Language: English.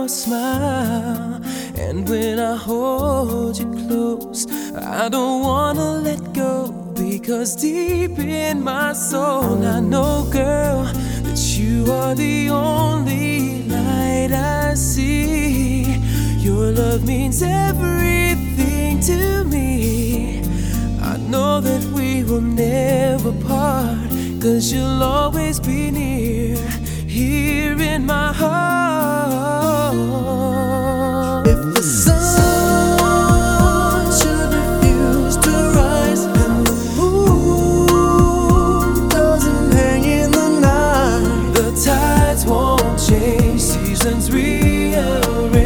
your smile, and when I hold you close, I don't wanna let go, because deep in my soul I know, girl, that you are the only light I see. Your love means everything to me. I know that we will never part, 'cause you'll always be near, here in my heart. If the sun should refuse to rise and the moon doesn't hang in the night, the tides won't change, seasons rearrange.